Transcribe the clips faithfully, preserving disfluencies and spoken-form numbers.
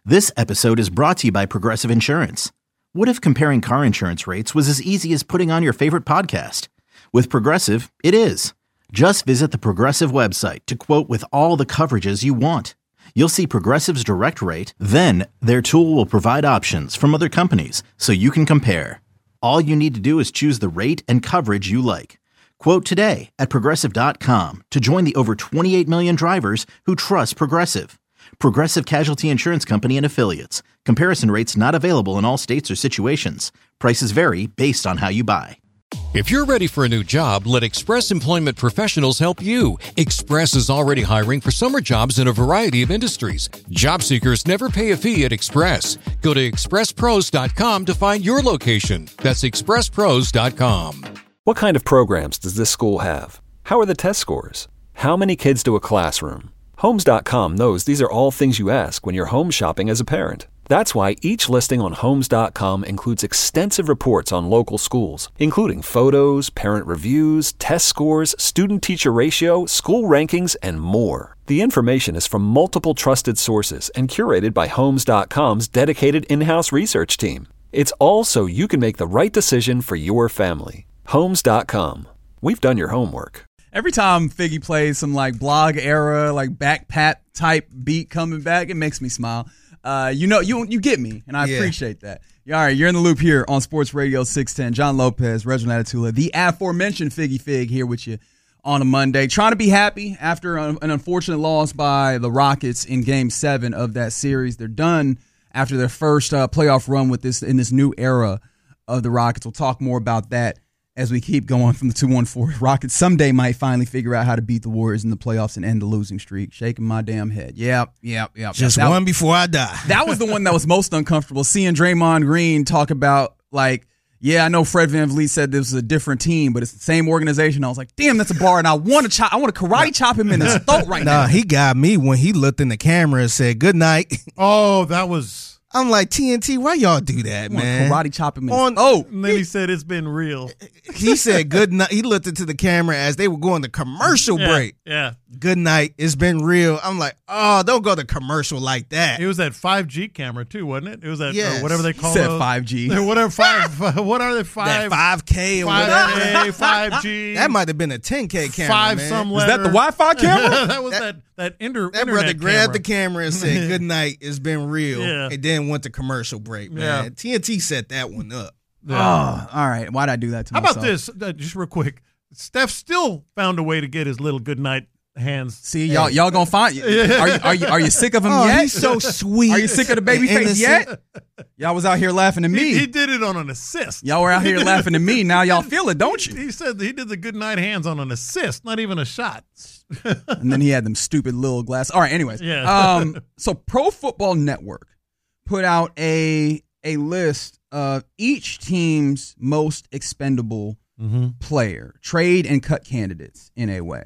This episode is brought to you by Progressive Insurance. What if comparing car insurance rates was as easy as putting on your favorite podcast? With Progressive, it is. Just visit the Progressive website to quote with all the coverages you want. You'll see Progressive's direct rate, then their tool will provide options from other companies so you can compare. All you need to do is choose the rate and coverage you like. Quote today at Progressive dot com to join the over twenty-eight million drivers who trust Progressive. Progressive Casualty Insurance Company and Affiliates. Comparison rates not available in all states or situations. Prices vary based on how you buy. If you're ready for a new job, let Express Employment Professionals help you. Express is already hiring for summer jobs in a variety of industries. Job seekers never pay a fee at Express. Go to express pros dot com to find your location. That's express pros dot com. What kind of programs does this school have? How are the test scores? How many kids do a classroom? Homes dot com knows these are all things you ask when you're home shopping as a parent. That's why each listing on Homes dot com includes extensive reports on local schools, including photos, parent reviews, test scores, student-teacher ratio, school rankings, and more. The information is from multiple trusted sources and curated by Homes dot com's dedicated in-house research team. It's all so you can make the right decision for your family. Homes dot com. We've done your homework. Every time Figgy plays some like blog era, like back pat type beat coming back, it makes me smile. Uh, you know, you you get me, and I yeah. appreciate that. All right, you're in the loop here on Sports Radio six ten. John Lopez, Reginald Atatula, the aforementioned Figgy Fig here with you on a Monday. Trying to be happy after an unfortunate loss by the Rockets in Game seven of that series. They're done after their first uh, playoff run with this in this new era of the Rockets. We'll talk more about that as we keep going from the two one four. Rockets someday might finally figure out how to beat the Warriors in the playoffs and end the losing streak. Shaking my damn head. Yep, yep, yep. Just that, one before I die. That was the one that was most uncomfortable. Seeing Draymond Green talk about, like, yeah, I know Fred VanVleet said this was a different team, but it's the same organization. I was like, damn, that's a bar, and I want to chop. I want to karate chop him in his throat right nah, now. He got me when he looked in the camera and said, good night. Oh, that was... I'm like, T N T, why y'all do that, man? Karate chop him in On, his Oh, and then he said it's been real. He said good night. He looked into the camera as they were going to commercial yeah, break. Yeah. Good night. It's been real. I'm like, oh, don't go to commercial like that. It was that five G camera too, wasn't it? It was that yes. uh, whatever they call it. Said five G. Whatever five. What are they? Five. That five K or five whatever. A, five G. That might have been a ten K camera. Five man. some Is letter. that the Wi-Fi camera? that was that that, that, inter, that internet brother grabbed camera. the camera and said, good night. It's been real. Yeah. And then went to commercial break, man. Yeah. T N T set that one up. Yeah. Oh, all right. Why'd I do that to How myself? about this? Uh, just real quick. Steph still found a way to get his little good night hands. See, y'all y'all gonna find you. Are you are you are you sick of him Oh, yet? he's so sweet. Are you sick of the baby face yet? Y'all was out here laughing at me. He, he did it on an assist. Y'all were out here laughing at me. Now y'all feel it, don't you? He said he did the good night hands on an assist, not even a shot. And then he had them stupid little glasses. All right, anyways. Yeah. Um, so Pro Football Network put out a a list of each team's most expendable Mm-hmm. player, trade and cut candidates in a way.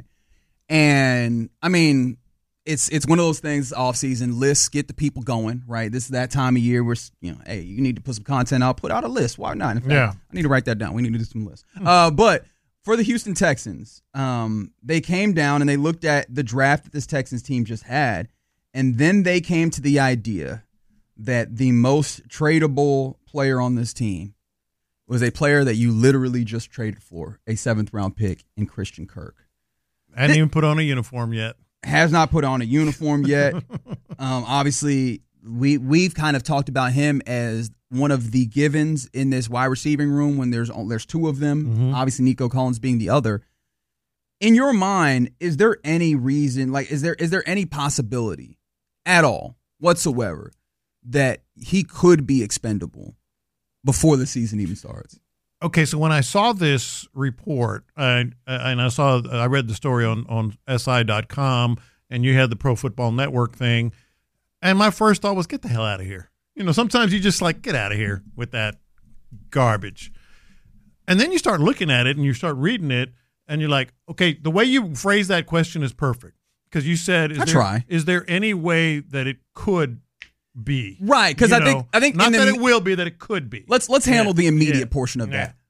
And I mean, it's it's one of those things. Off season lists get the people going, right? This is that time of year where, you know, hey, you need to put some content out. Put out a list. Why not? In fact, Yeah. I need to write that down. We need to do some lists. Uh, but for the Houston Texans, um, they came down and they looked at the draft that this Texans team just had, and then they came to the idea that the most tradable player on this team was a player that you literally just traded for, a seventh round pick in Christian Kirk. Hadn't even put on a uniform yet. Has not put on a uniform yet. um, obviously, we we've kind of talked about him as one of the givens in this wide receiving room when there's there's two of them. Mm-hmm. Obviously, Nico Collins being the other. In your mind, is there any reason, like, is there is there any possibility at all whatsoever that he could be expendable before the season even starts? Okay, so when I saw this report, uh, and I saw, I read the story on, on S I dot com, and you had the Pro Football Network thing, and my first thought was, get the hell out of here. You know, sometimes you just like, get out of here with that garbage. And then you start looking at it, and you start reading it, and you're like, okay, the way you phrase that question is perfect. Because you said, is I there, try. is there any way that it could be? Right, because You I think know, I think not in the, that it will be, that it could be. let's let's handle Yeah, the immediate yeah, portion of yeah. that.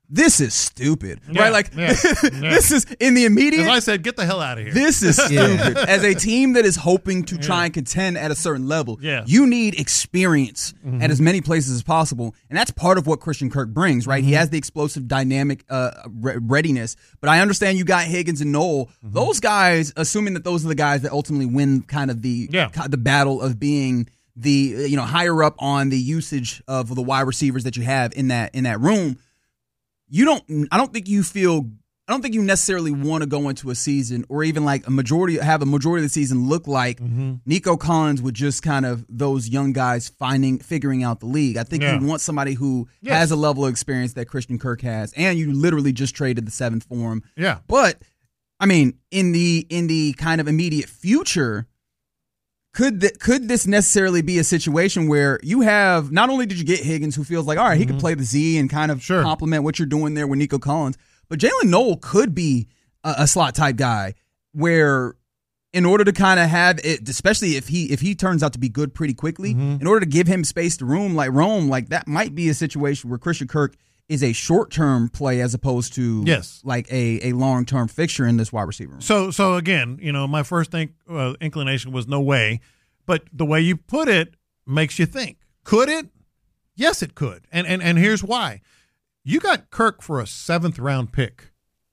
this is stupid, yeah, right? Like, yeah, yeah. this is in the immediate. As I said, get the hell out of here. This is stupid. Yeah. As a team that is hoping to try Yeah. and contend at a certain level, Yeah. you need experience Mm-hmm. at as many places as possible, and that's part of what Christian Kirk brings, right? Mm-hmm. He has the explosive, dynamic uh, re- readiness. But I understand you got Higgins and Noel. Mm-hmm. Those guys, assuming that those are the guys that ultimately win, kind of the Yeah. the battle of being the you know higher up on the usage of the wide receivers that you have in that in that room. You don't. I don't think you feel. I don't think you necessarily want to go into a season or even like a majority have a majority of the season look like Mm-hmm. Nico Collins with just kind of those young guys finding figuring out the league. I think Yeah. you want somebody who Yes. has a level of experience that Christian Kirk has, and you literally just traded the seventh for him. Yeah. But I mean, in the in the kind of immediate future, could th- could this necessarily be a situation where you have not only did you get Higgins, who feels like all right, he can play the Z and kind of Sure. complement what you're doing there with Nico Collins, but Jalen Noel could be a, a slot type guy where, in order to kind of have it, especially if he if he turns out to be good pretty quickly, in order to give him space to room like roam, like that might be a situation where Christian Kirk is a short term play as opposed to Yes. like a, a long term fixture in this wide receiver room. So, so again, you know, my first think, uh, inclination was no way, but the way you put it makes you think. Could it? Yes, it could. And and and here's why: you got Kirk for a seventh round pick,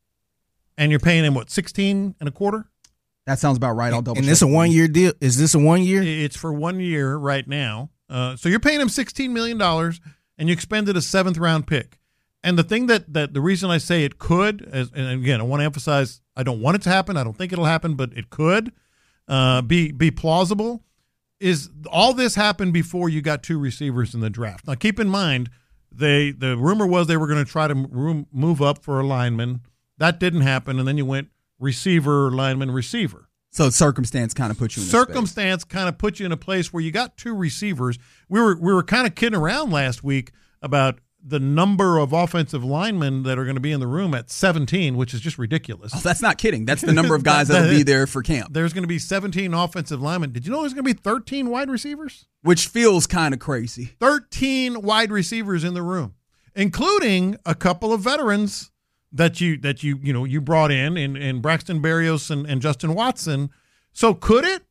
and you're paying him what, sixteen and a quarter? That sounds about right. I'll double And check. this a one year deal? Is this a one year? It's for one year right now. Uh, so you're paying him sixteen million dollars, and you expended a seventh round pick. And the thing that, that the reason I say it could, as, and again, I want to emphasize, I don't want it to happen. I don't think it'll happen, but it could uh, be be plausible, is all this happened before you got two receivers in the draft. Now, keep in mind, they the rumor was they were going to try to room, move up for a lineman. That didn't happen, and then you went receiver, lineman, receiver. So circumstance kind of put you in this space. Circumstance kind of put you in a place where you got two receivers. We were we were kind of kidding around last week about the number of offensive linemen that are going to be in the room at seventeen, which is just ridiculous. Oh, that's not kidding. That's the number of guys that'll be there for camp, There's going to be seventeen offensive linemen. Did you know there's going to be thirteen wide receivers? which feels kind of crazy. thirteen wide receivers in the room, including a couple of veterans that you that you you know you brought in in, in Braxton Berrios and, and Justin Watson. So could it?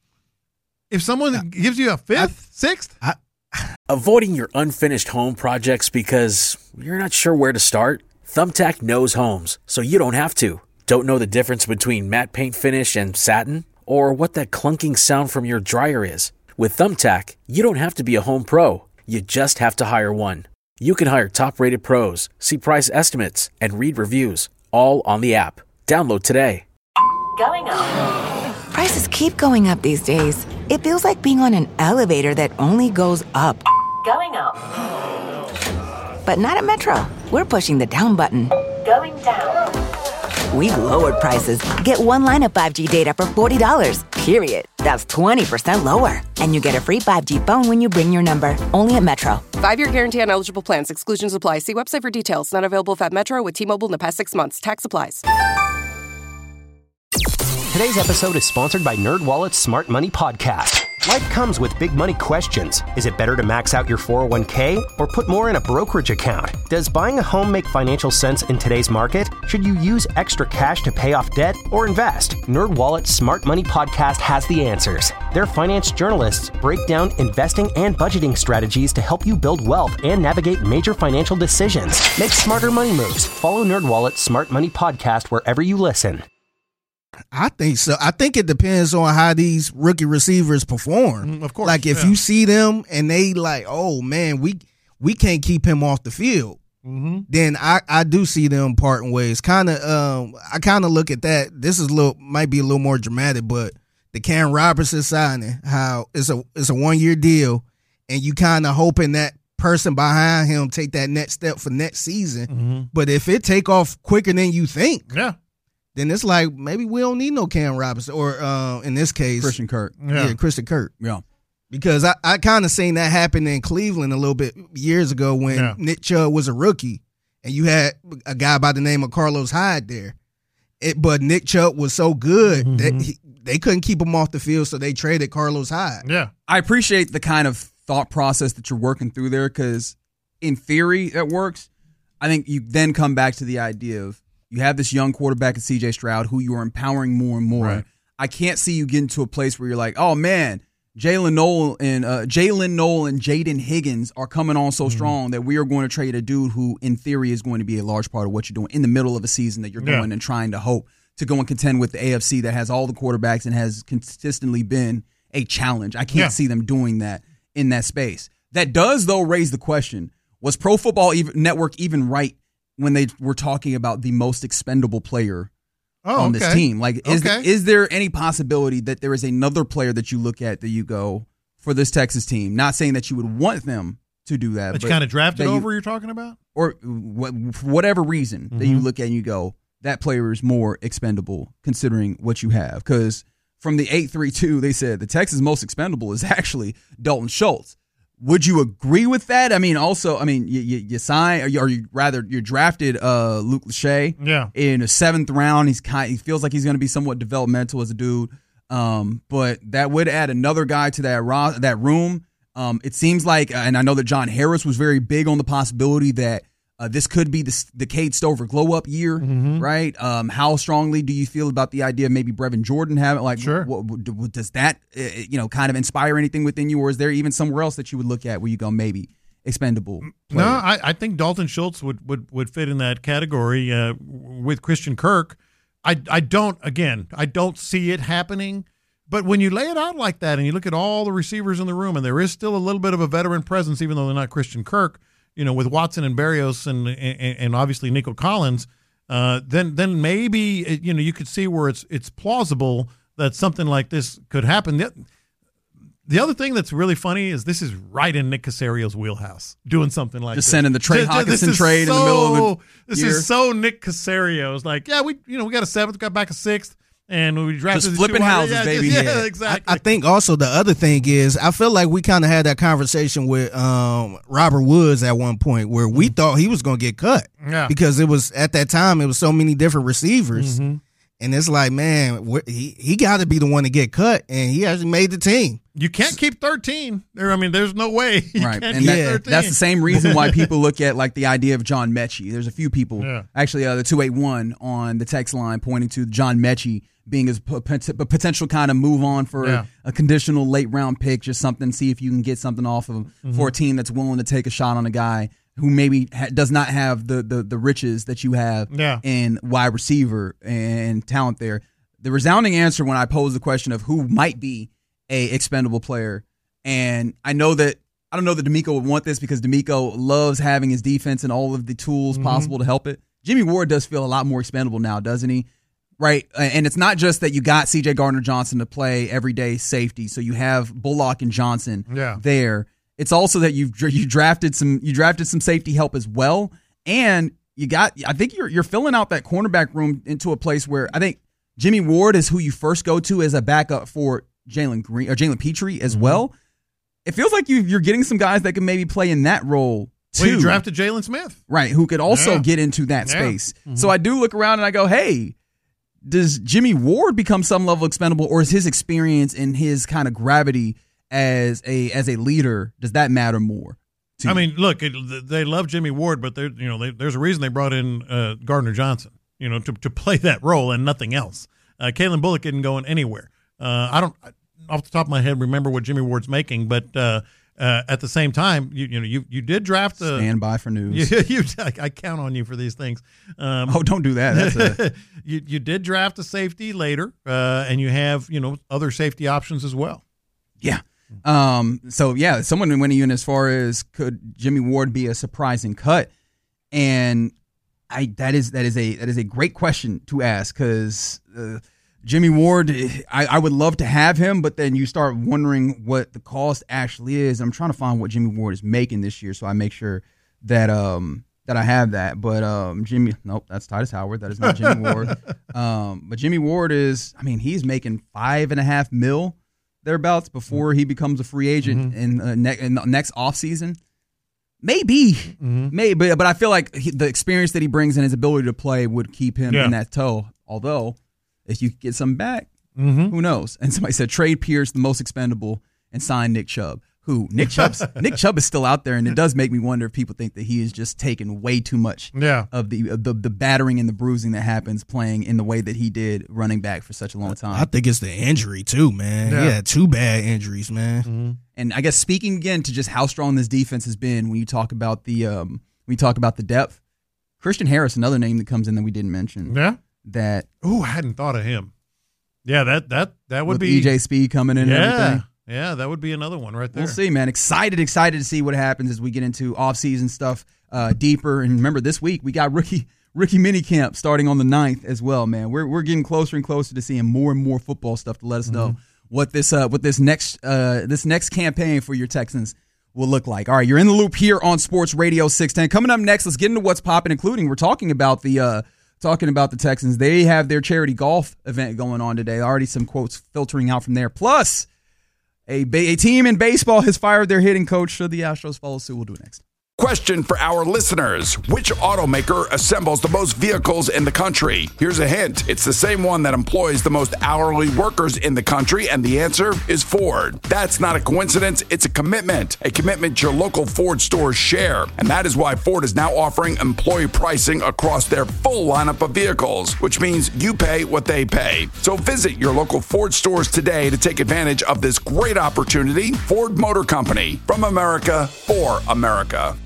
If someone gives you a fifth, sixth, Avoiding your unfinished home projects because you're not sure where to start? Thumbtack knows homes, so you don't have to. Don't know the difference between matte paint finish and satin? Or what that clunking sound from your dryer is? With Thumbtack, you don't have to be a home pro. You just have to hire one. You can hire top-rated pros, see price estimates, and read reviews, all on the app. Download today. Going up. Prices keep going up these days. It feels like being on an elevator that only goes up. Going up. But not at Metro. We're pushing the down button. Going down. We've lowered prices. Get one line of five G data for forty dollars, period. That's twenty percent lower. And you get a free five G phone when you bring your number. Only at Metro. Five-year guarantee on eligible plans. Exclusions apply. See website for details. Not available at Metro with T-Mobile in the past six months. Tax applies. Today's episode is sponsored by NerdWallet's Smart Money Podcast. Life comes with big money questions. Is it better to max out your four oh one k or put more in a brokerage account? Does buying a home make financial sense in today's market? Should you use extra cash to pay off debt or invest? NerdWallet's Smart Money Podcast has the answers. Their finance journalists break down investing and budgeting strategies to help you build wealth and navigate major financial decisions. Make smarter money moves. Follow NerdWallet's Smart Money Podcast wherever you listen. I think so. I think it depends on how these rookie receivers perform. Mm, of course, like if yeah. you see them and they like, oh man, we we can't keep him off the field. Mm-hmm. Then I, I do see them parting ways. Kind of, um, I kind of look at that. This is a little might be a little more dramatic, but the Cam Robinson signing, how it's a it's a one year deal, and you kind of hoping that person behind him take that next step for next season. Mm-hmm. But if it take off quicker than you think, yeah. then it's like maybe we don't need no Cam Robinson or uh, in this case Christian Kirk. Yeah, Yeah. Christian Kirk. Yeah. Because I, I kind of seen that happen in Cleveland a little bit years ago when Yeah. Nick Chubb was a rookie and you had a guy by the name of Carlos Hyde there. It, but Nick Chubb was so good Mhm. that he, they couldn't keep him off the field, so they traded Carlos Hyde. Yeah. I appreciate the kind of thought process that you're working through there because in theory it works. I think you then come back to the idea of you have this young quarterback in C J Stroud who you are empowering more and more. Right. I can't see you getting to a place where you're like, oh man, Jalen Noel and uh, Jalen Noel and Jaden Higgins are coming on so mm-hmm. strong that we are going to trade a dude who, in theory, is going to be a large part of what you're doing in the middle of a season that you're yeah. going and trying to hope to go and contend with the A F C that has all the quarterbacks and has consistently been a challenge. I can't yeah. see them doing that in that space. That does, though, raise the question, was Pro Football Network even right when they were talking about the most expendable player oh, on okay. this team? Like, is, okay. is there any possibility that there is another player that you look at that you go, for this Texas team, not saying that you would want them to do that. But, but you kind of drafted you, over you're talking about? Or wh- for whatever reason mm-hmm. that you look at and you go, that player is more expendable considering what you have. Because from the eight three two, they said the Texas most expendable is actually Dalton Schultz. Would you agree with that? I mean, also, I mean, you, you, you sign, or you, or you rather, you drafted uh, Luke Lachey yeah. in the seventh round. He's kind, he feels like he's going to be somewhat developmental as a dude. Um, but that would add another guy to that ro- that room. Um, it seems like, and I know that John Harris was very big on the possibility that uh, this could be the, the Cade Stover glow up year, mm-hmm. right? Um, how strongly do you feel about the idea of maybe Brevin Jordan having like, sure. what, what, does that uh, you know kind of inspire anything within you, or is there even somewhere else that you would look at where you go maybe expendable player? No, I, I think Dalton Schultz would would, would fit in that category uh, with Christian Kirk. I I don't again I don't see it happening. But when you lay it out like that and you look at all the receivers in the room, and there is still a little bit of a veteran presence, even though they're not Christian Kirk, you know, with Watson and Berrios and and, and obviously Nico Collins, uh, then then maybe you know you could see where it's it's plausible that something like this could happen. The, the other thing that's really funny is this is right in Nick Caserio's wheelhouse, doing something like just this. sending the Trey Hawkinson trade so, in the middle of the This year. is so Nick Caserio. It's like, yeah, we you know we got a seventh, got back a sixth. And we drafted just flipping houses, yeah, baby. Yeah, yeah. exactly. I, I think also the other thing is I feel like we kind of had that conversation with um, Robert Woods at one point where we mm-hmm. thought he was going to get cut yeah. because it was at that time it was so many different receivers, mm-hmm. and it's like, man, he he got to be the one to get cut, and he actually made the team. You can't keep thirteen. There, I mean, there's no way. You right, can't and keep that, thirteen. that's the same reason why people look at like the idea of John Mechie. There's a few people, yeah. actually, uh, the two eight one on the text line pointing to John Mechie being a potential kind of move on for yeah. a conditional late round pick, just something, see if you can get something off of him mm-hmm. for a team that's willing to take a shot on a guy who maybe ha- does not have the, the the riches that you have yeah. in wide receiver and talent there. The resounding answer when I pose the question of who might be a expendable player, and I know that I don't know that D'Amico would want this because D'Amico loves having his defense and all of the tools mm-hmm. possible to help it. Jimmy Ward does feel a lot more expendable now, doesn't he? Right, and it's not just that you got C J Gardner-Johnson to play everyday safety, so you have Bullock and Johnson yeah. there. It's also that you've you drafted some you drafted some safety help as well, and you got I think you're you're filling out that cornerback room into a place where I think Jimmy Ward is who you first go to as a backup for Jalen Green or Jalen Petrie as mm-hmm. well. It feels like you you're getting some guys that can maybe play in that role too. Well, you drafted Jalen Smith, right? Who could also yeah. get into that yeah. space. Mm-hmm. So I do look around and I go, hey. Does Jimmy Ward become some level expendable, or is his experience and his kind of gravity as a as a leader, does that matter more? I you? mean, look, it, they love Jimmy Ward, but you know, they, there's a reason they brought in uh, Gardner Johnson, you know, to to play that role and nothing else. Uh, Kalen Bullock isn't going anywhere. Uh, I don't, off the top of my head, remember what Jimmy Ward's making, but. Uh, Uh, at the same time, you you know you you did draft a stand by for news. You, you I, I count on you for these things. Um, oh, don't do that. That's a... you you did draft a safety later, uh, and you have you know other safety options as well. Yeah. Um. So yeah, someone went in as far as could Jimmy Ward be a surprising cut, and I that is that is a that is a great question to ask because. Uh, Jimmy Ward, I, I would love to have him, but then you start wondering what the cost actually is. I'm trying to find what Jimmy Ward is making this year, so I make sure that um that I have that. But um Jimmy, nope, that's Titus Howard. That is not Jimmy Ward. Um, but Jimmy Ward is, I mean, he's making five and a half mil thereabouts before he becomes a free agent mm-hmm. in, uh, ne- in the next offseason. Maybe, mm-hmm. maybe, but I feel like he, the experience that he brings and his ability to play would keep him yeah. in that toe. Although. If you get some back, mm-hmm. who knows? And somebody said trade Pierce, the most expendable, and sign Nick Chubb. who Nick Chubb's Nick Chubb is still out there, and it does make me wonder if people think that he is just taking way too much yeah. of the, of the the battering and the bruising that happens playing in the way that he did running back for such a long time. I think it's the injury too, man. Yeah. He had two bad injuries, man. Mm-hmm. And I guess speaking again to just how strong this defense has been when you talk about the um, when you talk about the depth, Christian Harris, another name that comes in that we didn't mention. Yeah. That oh, I hadn't thought of him. Yeah, that that that would with be E J Speed coming in yeah, and everything. Yeah, that would be another one right there. We'll see, man. Excited, excited to see what happens as we get into offseason stuff uh, deeper. And remember, this week we got rookie rookie minicamp starting on the ninth as well, man. We're we're getting closer and closer to seeing more and more football stuff to let us know mm-hmm. what this uh, what this next uh, this next campaign for your Texans will look like. All right, you're in the loop here on Sports Radio six ten. Coming up next, let's get into what's popping, including we're talking about the uh, talking about the Texans. They have their charity golf event going on today. Already some quotes filtering out from there. Plus, A, a team in baseball has fired their hitting coach, so the Astros follow suit. We'll do it next. Question for our listeners. Which automaker assembles the most vehicles in the country? Here's a hint. It's the same one that employs the most hourly workers in the country, and the answer is Ford. That's not a coincidence. It's a commitment. A commitment your local Ford stores share. And that is why Ford is now offering employee pricing across their full lineup of vehicles, which means you pay what they pay. So visit your local Ford stores today to take advantage of this great opportunity. Ford Motor Company. From America, for America.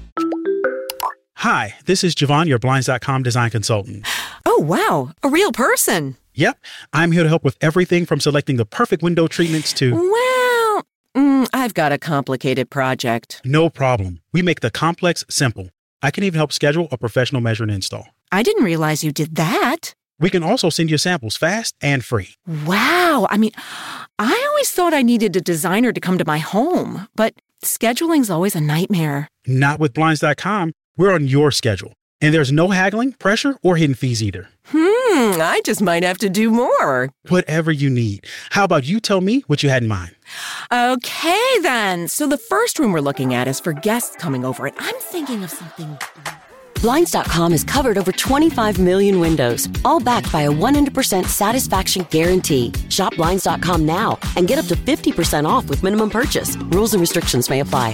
Hi, this is Javon, your Blinds dot com design consultant. Oh, wow. A real person. Yep. I'm here to help with everything from selecting the perfect window treatments to... Well, mm, I've got a complicated project. No problem. We make the complex simple. I can even help schedule a professional measure and install. I didn't realize you did that. We can also send you samples fast and free. Wow. I mean, I always thought I needed a designer to come to my home, but scheduling's always a nightmare. Not with Blinds dot com. We're on your schedule, and there's no haggling, pressure, or hidden fees either. Hmm, I just might have to do more. Whatever you need. How about you tell me what you had in mind? Okay, then. So the first room we're looking at is for guests coming over, and I'm thinking of something... Blinds dot com has covered over twenty-five million windows, all backed by a one hundred percent satisfaction guarantee. Shop Blinds dot com now and get up to fifty percent off with minimum purchase. Rules and restrictions may apply.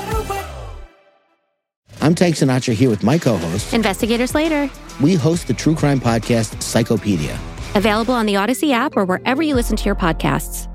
I'm Tank Sinatra here with my co-host, Investigator Slater. We host the true crime podcast, Psychopedia. Available on the Odyssey app or wherever you listen to your podcasts.